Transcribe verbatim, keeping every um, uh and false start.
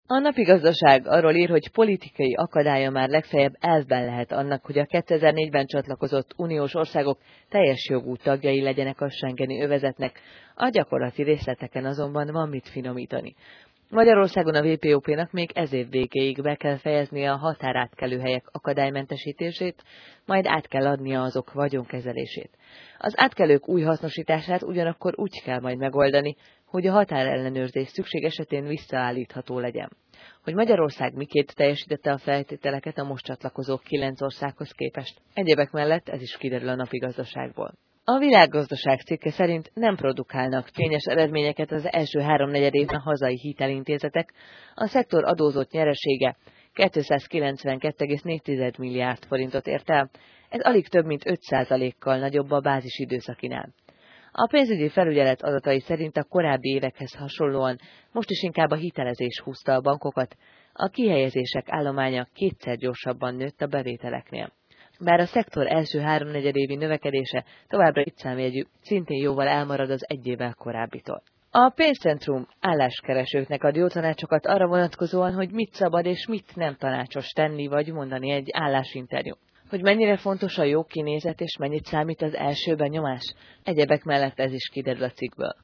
A Napi Gazdaság arról ír, hogy politikai akadálya már legfeljebb elvben lehet annak, hogy a kétezer-négyben csatlakozott uniós országok teljes jogú tagjai legyenek a schengeni övezetnek, a gyakorlati részleteken azonban van mit finomítani. Magyarországon a vé pé o pé-nak még ez év végéig be kell fejeznie a határátkelőhelyek akadálymentesítését, majd át kell adnia azok vagyonkezelését. Az átkelők új hasznosítását ugyanakkor úgy kell majd megoldani, hogy a határellenőrzés szükség esetén visszaállítható legyen. Hogy Magyarország miként teljesítette a feltételeket a most csatlakozó kilenc országhoz képest. Egyebek mellett ez is kiderül a Napi Gazdaságból. A Világgazdaság cikke szerint nem produkálnak fényes eredményeket az első háromnegyed évben a hazai hitelintézetek, a szektor adózott nyeresége kétszázkilencvenkettő egész négy milliárd forintot ért el, ez alig több mint öt százalékkal nagyobb a bázis időszakinál. A pénzügyi felügyelet adatai szerint a korábbi évekhez hasonlóan most is inkább a hitelezés húzta a bankokat, a kihelyezések állománya kétszer gyorsabban nőtt a bevételeknél. Bár a szektor első háromnegyedévi növekedése továbbra itt számjegyű, szintén jóval elmarad az egy évvel korábbitól. A pénzcentrum álláskeresőknek ad jó tanácsokat arra vonatkozóan, hogy mit szabad és mit nem tanácsos tenni vagy mondani egy állásinterjú. Hogy mennyire fontos a jó kinézet és mennyit számít az első benyomás, egyebek mellett ez is kiderül a cikkből.